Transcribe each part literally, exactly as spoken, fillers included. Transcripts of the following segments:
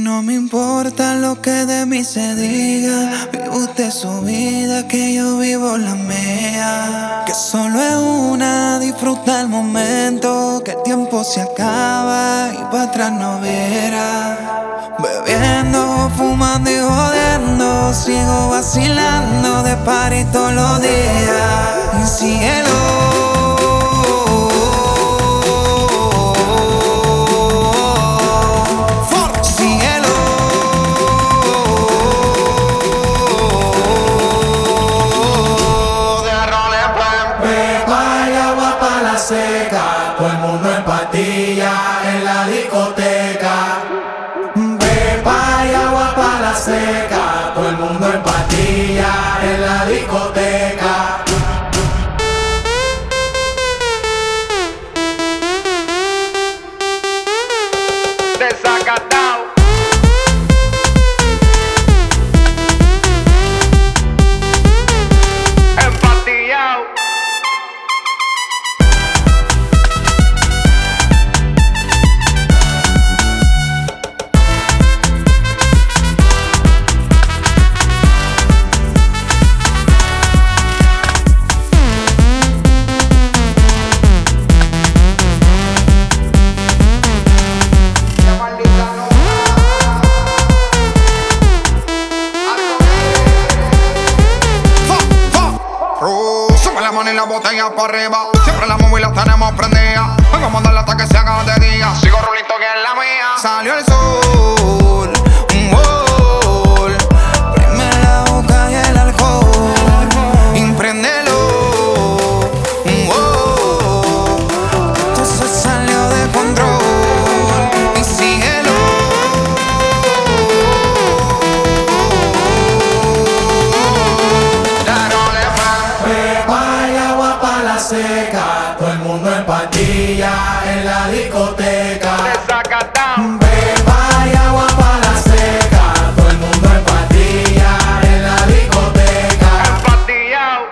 No me importa lo que de mí se diga, vive usted su vida, que yo vivo la mía. Que solo es una, disfruta el momento, que el tiempo se acaba y para atrás no verá. Bebiendo, fumando y jodiendo, sigo vacilando de party todos los días. Y síguelo. Seca, todo el mundo en patilla en la discoteca. Pepa y agua pa' la seca, todo el mundo en patilla en la discoteca. Desacatao. Empatillao. Y la botella para arriba, siempre la móvil la tenemos prendida. Vengo a mandarla hasta que se haga de día. Sigo rulito que es la mía. Salió el sol, un gol. Prime la boca y el alcohol. Impréndelo, un gol. Esto se salió de control. Y síguelo. Seca, todo el mundo en patilla en la discoteca. Desacatao. Pepa y agua pa' la seca, todo el mundo en patilla en la discoteca. Empatillao.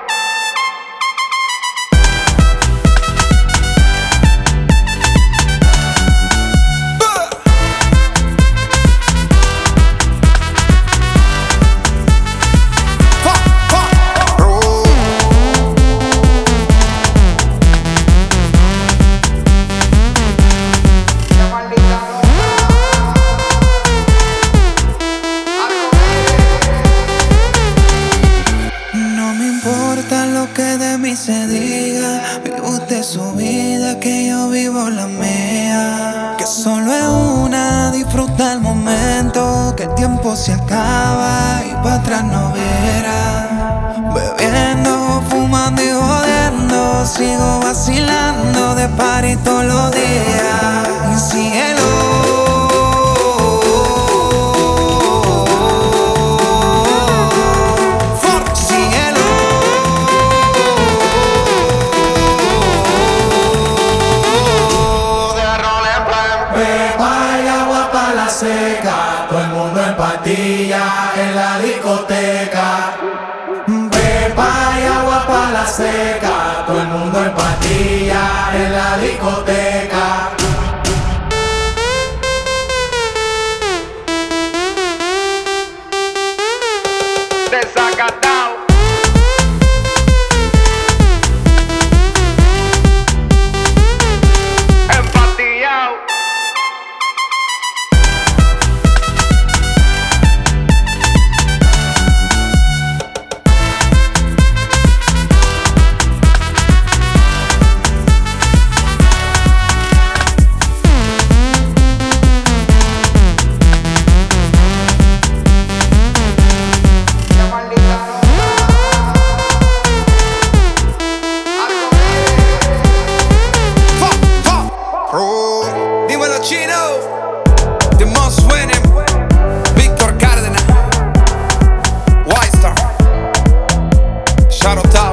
Que de mí se diga, vive usted su vida, que yo vivo la mía. Que solo es una, disfruta el momento, que el tiempo se acaba y para atrás no verá. Bebiendo, fumando y jodiendo, sigo vacilando de party todos los días. Y síguelo. Seca, todo el mundo en patilla en la discoteca. Pepa y agua pa' la seca, todo el mundo en patilla en la discoteca. Desacatao. Empatillao. Dímelo, Chino, the most winning, Víctor Cárdenas, White Star, Shadow Top.